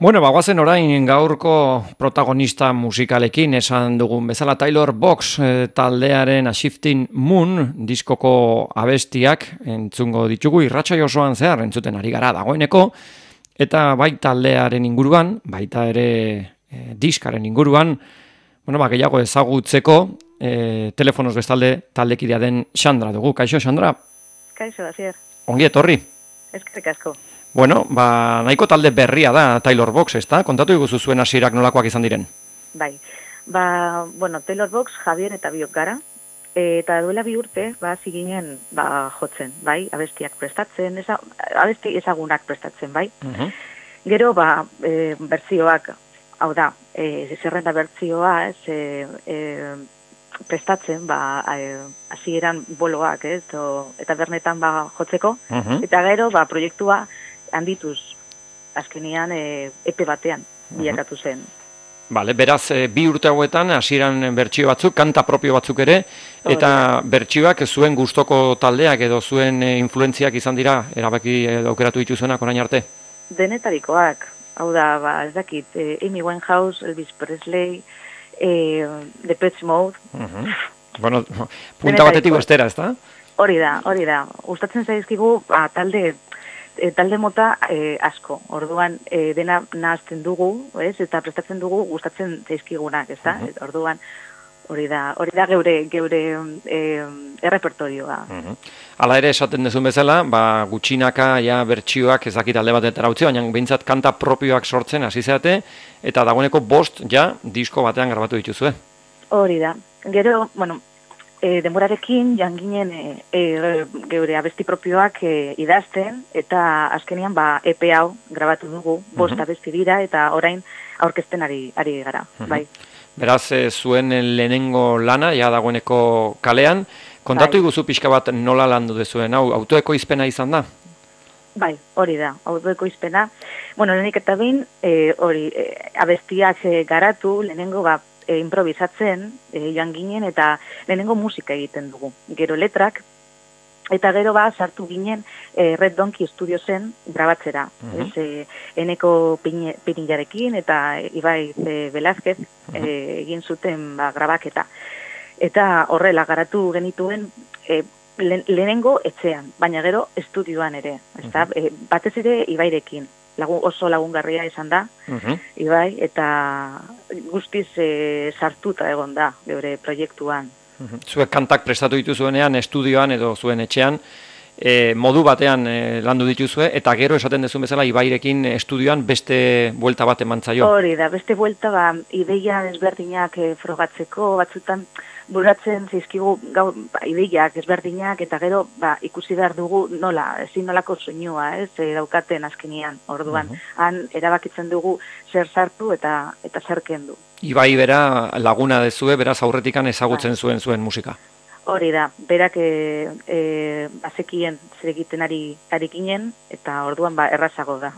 Bueno, bagoazen orain gaurko protagonista musikalekin esan dugun bezala Taylor Box taldearen A Shifting Moon diskoko abestiak entzungo ditugu irratsaio osoan zehar entzuten ari gara dagoeneko eta bai taldearen inguruan, baita ere diskaren inguruan, gehiago ezagutzeko telefonoz bestalde taldekidea den Xandra dugu. Kaixo, Xandra? Kaixo, Asier. Ongi etorri. Eskerrik asko. Bueno, nahiko talde berria da Taylor Box, ezta? Kontatu iguzu zuen hasierak nolakoak izan diren. Bai. Taylor Box, Javier eta biok gara. Eta duela 2 urte, hasi ginen jotzen, bai? Abestiak prestatzen, abesti ezagunak prestatzen, bai? Gero, bertzioak, hau da, zerrenda bertzioa, prestatzen, hasieran boloak, eta bernetan jotzeko, eta gero, proiektua handituz, azkenean epe batean bilakatu zen. Bale, beraz, 2 urte hauetan, hasieran bertsio batzuk, kanta propio batzuk ere, eta bertsioak zuen gustoko taldeak edo zuen influentziak izan dira, erabaki aukeratu dituzuenak orain arte? Denetarikoak, hau da, ez dakit, Amy Winehouse, Elvis Presley, Depeche Mode. Bueno, punta batetik bestera, ez da? Hori da. Gustatzen zaizkigu talde mota asko. Orduan dena nahazten dugu, ez? Eta prestatzen dugu gustatzen zaizkigunak, ez da? Orduan hori da geure errepertorioa. Hala ere esaten duzun bezala, gutxinaka bertsioak ez dakit alde batetara utzi, baina behintzat kanta propioak sortzen hasi zeate eta dagoeneko 5 disko batean grabatu dituzue. Hori da. Gero, denborarekin joan ginen geure abesti propioak idazten, eta azkenean EP hau grabatu dugu, 5 abesti dira, eta orain aurkezten ari gara, bai. Beraz, zuen lehenengo lana, dagoeneko kalean, kontatu iguzu pixka bat nola landu dezuen, hau, autoekoizpena izan da? Bai, hori da, autoekoizpena. Lehenik eta behin, abestiak garatu, lehenengo improvisatzen joan ginen eta lehenengo musika egiten dugu. Gero letrak, eta gero sartu ginen Red Donkey Studiosen grabatzera. Eneko Pinillarekin eta Ibai Velázquez egin zuten grabaketa. Eta horrela garatu genituen lehenengo etxean, baina gero estudioan ere. Batez ere Ibairekin. Oso lagungarria izan da, Ibai, eta guztiz sartuta egon da, geure proiektuan. Zuek kantak prestatu dituzuenean, estudioan edo zuen etxean, modu batean landu dituzue, eta gero esaten dezun bezala Ibairekin estudioan beste buelta bat eman zaio. Hori da, beste buelta ideia ezberdinak frogatzeko, batzutan buratzen zizkigu ideiak ezberdinak, eta gero ikusi behar dugu ezin nolako soinua, daukaten azkenian, orduan. Han erabakitzen dugu zer sartu eta zer kendu. Ibai bera laguna dezue, beraz aurretikan ezagutzen zuen musika. Hori da, berak bazekien zer egiten ari ginen, eta orduan errazago da.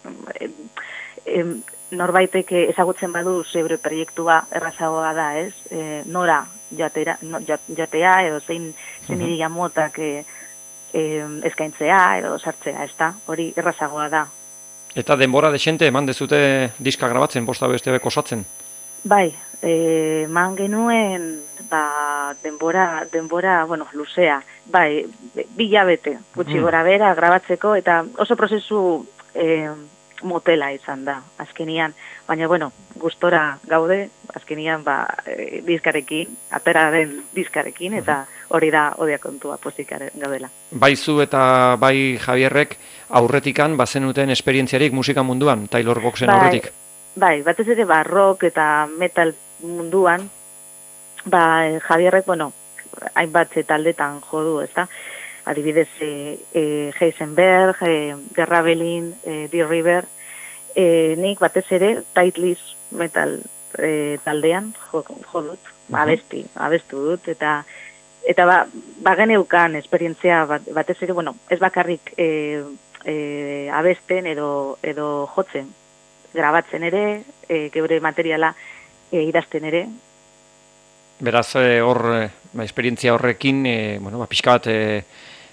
Norbaitek ezagutzen badu zeure proiektua errazagoa da, ez? Nora jatea edo zein iria motak eskaintzea edo sartzea, ez da? Hori errazagoa da. Eta denbora desente eman dezute diska grabatzen, 5 abestiak osatzen? Bai, eman genuen denbora, luzea. Bai, 2 hilabete, gutxi gora bera grabatzeko, eta oso prozesu motela izan da, azkenian. Baina, gustora gaude, azkenian diskarekin, ateraren diskarekin, eta hori da odia kontua pozik gaudela. Bai zu eta bai Javierrek aurretikan bazenuten esperientziarik musika munduan, Taylor Boxen aurretik? Bai, batez ere rock eta metal munduan, Javierrek, hainbat taldetan jodu, ez da? Adibidez, Heisenberg, The Ravelin, The River, nik batez ere Tightliss metal taldean jodut, abestu dut, eta geneukan esperientzia batez ere, ez bakarrik abesten edo jotzen, grabatzen ere, geure materiala idazten ere. Beraz, esperientzia horrekin, pixka bat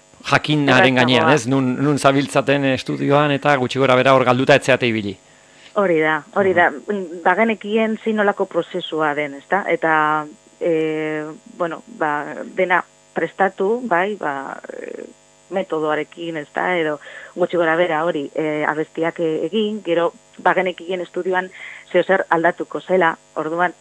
jakinaren gainean, ez? Nun zabiltzaten estudioan eta gutxi gora bera hor galduta etzeate ibili. Hori da. Bagenekien zinolako prozesua den, ezta? Eta, bueno, dena prestatu, bai, metodoarekin, ezta? Edo gutxi gora bera hori abestiak egin, gero bagenekien estudioan zer aldatuko zela, orduan,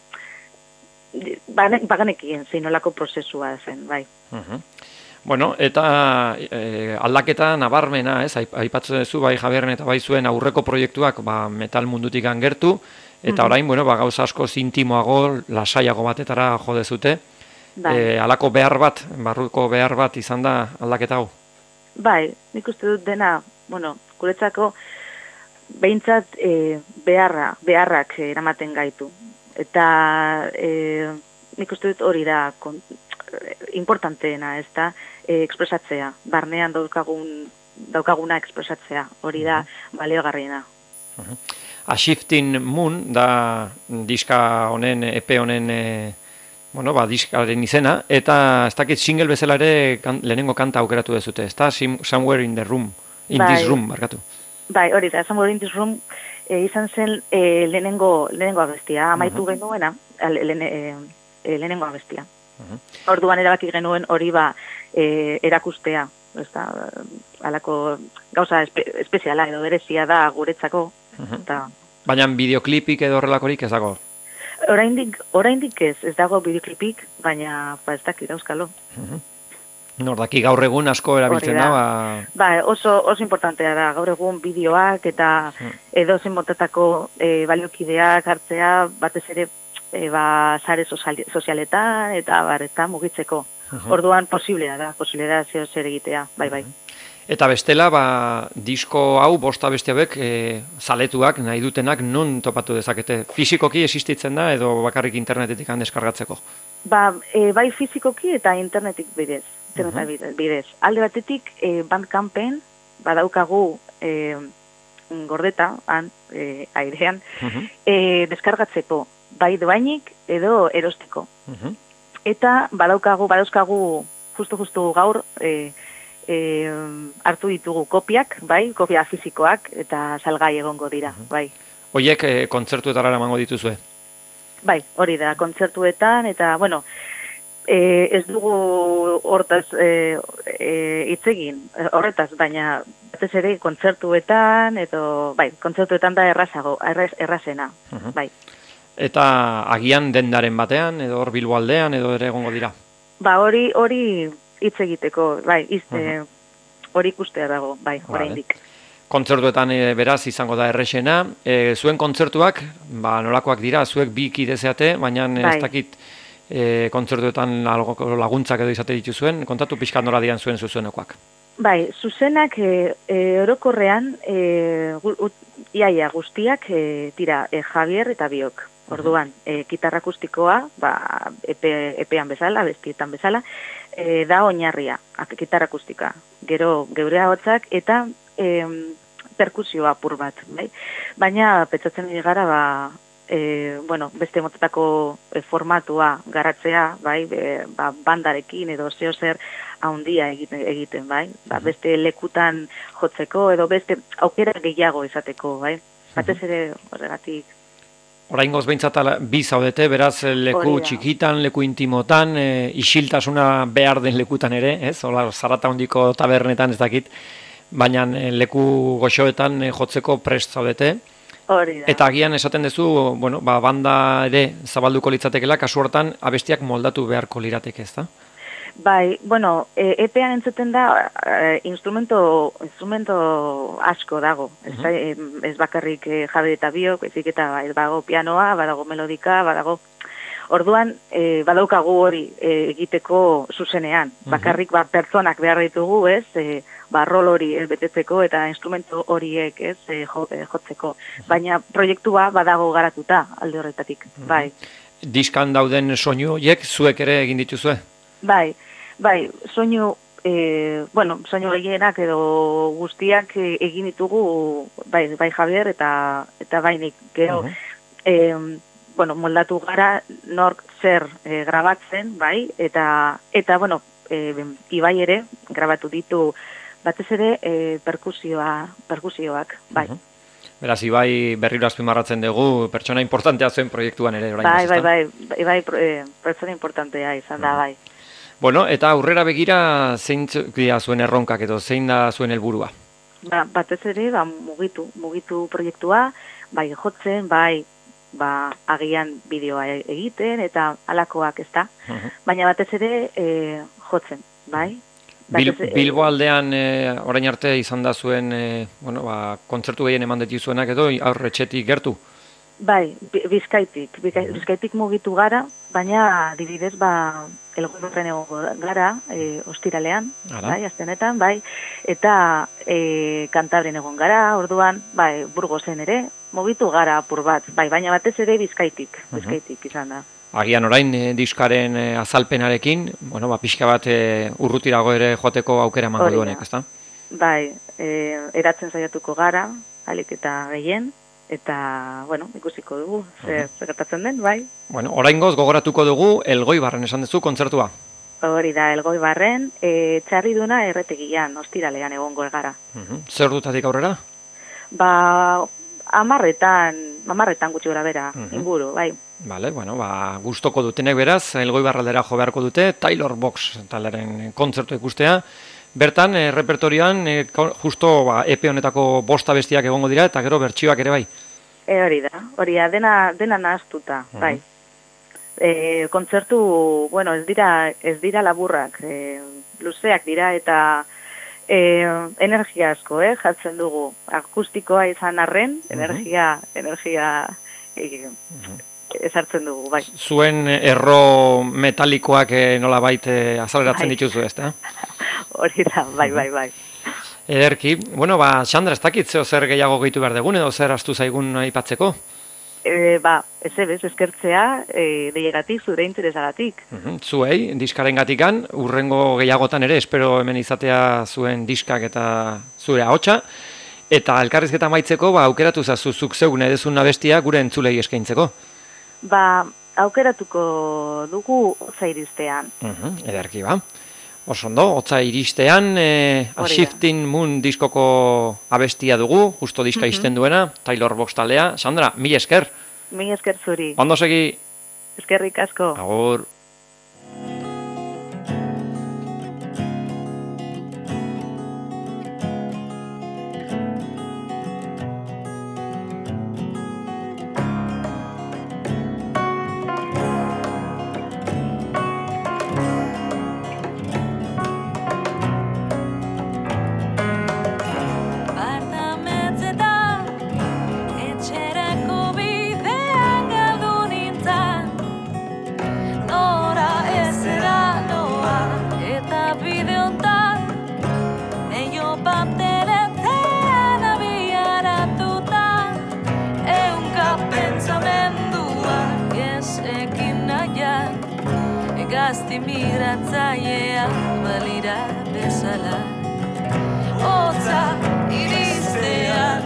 bagenekien zinolako prozesua zen, bai. Bueno, eta aldaketa nabarmena, ez? Aipatzen duzu, bai Javierren eta bai zuen aurreko proiektuak metal mundutik gertu, eta orain, bueno, gauza asko intimoago, lasaiago batetara jo dezute. Halako behar bat, barruko behar bat izan da aldaketa hau? Bai, nik uste dut dena, bueno, guretzako behintzat beharrak eramaten gaitu. Eta nik uste dut hori da importanteena, ez da, ekspresatzea, barnean daukaguna ekspresatzea, hori da baliogarriena. A Shifting Moon da diska honen, EP honen, diskaren izena, eta ez dakit single bezala ere lehenengo kanta aukeratu dezute, ez da, Somewhere in the Room, This Room, markatu. Bai, hori da, Somewhere in This Room izan zen lehenengo abestia, amaitu genuena, lehenengo abestia. Orduan erabaki genuen hori erakustea, halako gauza espeziala edo berezia da guretzako. Baina bideoklipik edo horrelakorik ez dago? Oraindik ez dago bideoklipik, baina ez dakit auskalo. Nordaki gaur egun asko erabiltzen da? Oso importantea da, gaur egun bideoak eta edozein motatako baliokideak hartzea, batez ere sare sozialetan eta mugitzeko. Orduan posiblea da zer egitea, bai. Eta bestela, disko hau, bosta beste hauek, zaletuak, nahi dutenak, non topatu dezakete? Fisikoki existitzen da edo bakarrik internetetik deskargatzeko? Bai fizikoki eta internetik bidez. Alde batetik, Bandcampen, badaukagu gordeta, airean, deskargatzeko. Bai doainik edo erosteko. Eta badauzkagu justu gaur hartu ditugu kopiak, bai, kopia fizikoak eta salgai egongo dira, bai. Hoiek kontzertuetara eramango dituzue? Bai, hori da, kontzertuetan eta, bueno, ez dugu hortaz hitz egin, horretaz, baina batez ere kontzertuetan edo, bai, kontzertuetan da errazena, bai. Eta agian dendaren batean, edo hor Bilbo aldean, edo ere egongo dira? Hori hitz egiteko, bai, hori ikustea dago, bai, oraindik. Kontzertuetan beraz izango da errexena. Zuen kontzertuak, nolakoak dira, zuek bi kidezeate, baina ez dakit kontzertuetan laguntzak edo izate dituzuen, kontatu pixkat nola dian zuen zuzenekoak. Bai, zuzenak orokorrean iaia guztiak dira Javier eta biok. Orduan, gitarra akustikoa, epean bezala, bestietan bezala, da oinarria, gitarra akustika. Gero geure ahotsak eta perkusioa apur bat, bai? Baina pentsatzen gara beste motatako formatua garatzea, bai, bandarekin edo zer haundia egiten, bai? Beste lekutan jotzeko edo beste aukera gehiago izateko, bai? Batez ere horregatik. Oraingoz behintzat bi zaudete, beraz leku txikitan, leku intimotan, isiltasuna behar den lekutan ere, ez? Ola, Zarata handiko tabernetan ez dakit, baina leku goxoetan jotzeko prest zaudete. Eta agian esaten duzu, banda ere zabalduko litzatekela, kasu hortan abestiak moldatu beharko lirateke, ez da? Bai, epean entzuten da instrumento asko dago. Ez bakarrik Javi eta biok, ezik eta badago pianoa, badago melodika, badago. Orduan, badaukagu hori egiteko zuzenean. Bakarrik pertsonak behar ditugu, ez, rol hori betetzeko eta instrumento horiek, ez, jotzeko. Baina proiektua badago garatuta alde horretatik, bai. Diskan dauden soinu horiek zuek ere egin dituzue? Bai, soinu gehienak edo guztiak egin ditugu, bai Javier eta bainik gero, moldatu gara nork zer grabatzen, bai, eta Ibai ere grabatu ditu batez ere perkusioak, bai. Beraz, Ibai berriro azpimarratzen dugu, pertsona importantea zuen proiektuan ere, orain. Bai, pertsona importantea izan da, bai. Bueno, eta aurrera begira zein dira zuen erronkak edo zein da zuen helburua? Batez ere, mugitu proiektua, bai jotzen, bai agian bideoa egiten eta alakoak, ez da. Baina batez ere jotzen, bai. Bilbo aldean orain arte izan da zuen kontzertu gehien eman zuenak edo aurretxetik gertu? Bai, Bizkaitik mugitu gara, baina adibidez Elgoi Barren egongo gara, ostiralean, bai, astenetan, bai, eta Kantabren egon gara, orduan, bai, Burgosen ere, mugitu gara apur bat, bai, baina batez ere Bizkaitik izan da. Agian orain diskaren azalpenarekin, pixka bat urrutirago ere joateko aukera emango duenek, ezta? Bai, eratzen saiatuko gara, alik eta gehien, eta, ikusiko dugu, zer gertatzen den, bai. Oraingoz gogoratuko dugu Elgoi Barren esan duzu kontzertua. Hori da, Elgoi Barren, Txarriduna erretegian, ostiralean egongo gara. Zer dutatik aurrera? 10 gutxi gora bera, inguru, bai. Bale, gustoko dutenek beraz, Elgoi Barraldera jo beharko dute, Taylor Box taleren kontzertu ikustea. Bertan, repertorioan, justo EP honetako 5 abestiak egongo dira, eta gero bertsioak ere bai. Hori da, dena nahaztuta, bai. Kontzertu, ez dira laburrak, luzeak dira, eta energia asko, jartzen dugu. Akustikoa izan arren, energia ezartzen dugu, bai. Zuen erro metalikoak nolabait azaleratzen dituzu, ez da? Hori da, bai. Ederki, Xandra, ez dakit zer gehiago gehitu behar dugun, edo zer astu zaigun aipatzeko? Eskertzea, deiegatik, zure interesagatik. Zuei, diskaren gatikan, urrengo gehiagotan ere, espero hemen izatea zuen diskak eta zure ahotsa. Eta elkarrizketa maitzeko, aukeratu zazuzuk zeugune edezun abestia gure entzulei eskaintzeko. Aukeratuko dugu Hotza iristean. Ederki, Oso ondo, Hotza iristean, A Shifting Moon diskoko abestia dugu, justo diska izten duena, Taylor Box taldea. Sandra, mila esker. Mila esker zuri. Ondo segi. Eskerrik asko. Agur. Gazti migratzailea balira bezala Hotza iristean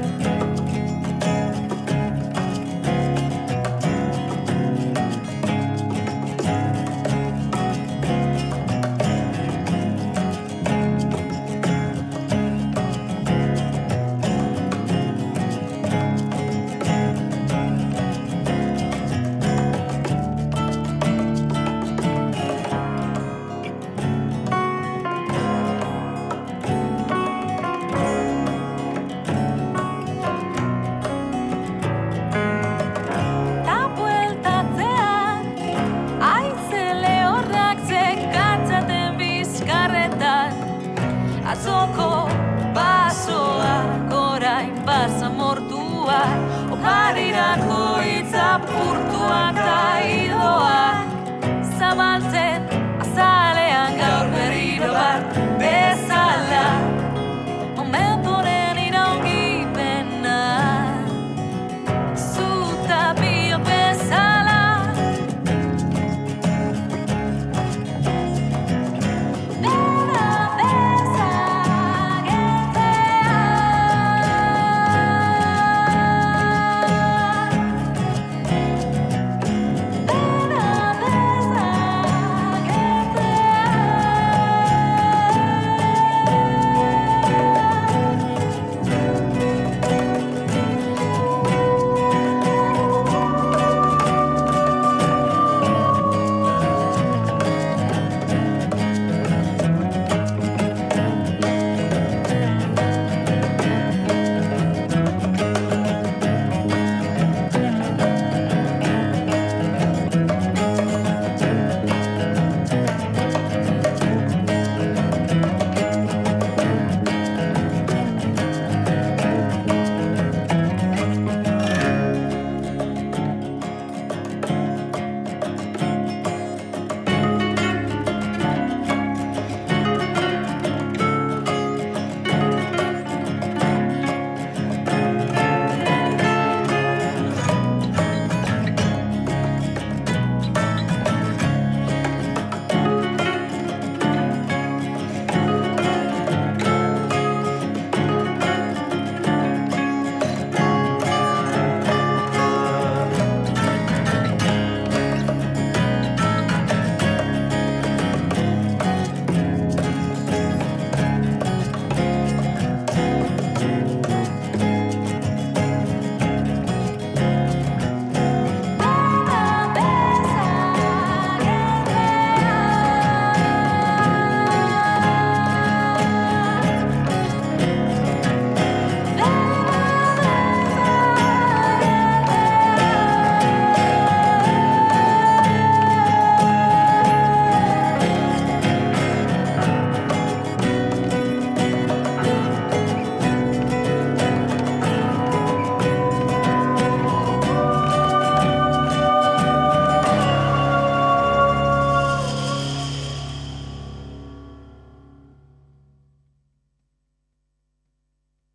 Azoko basoak orain basamortuak Oparirako itzapurtuak da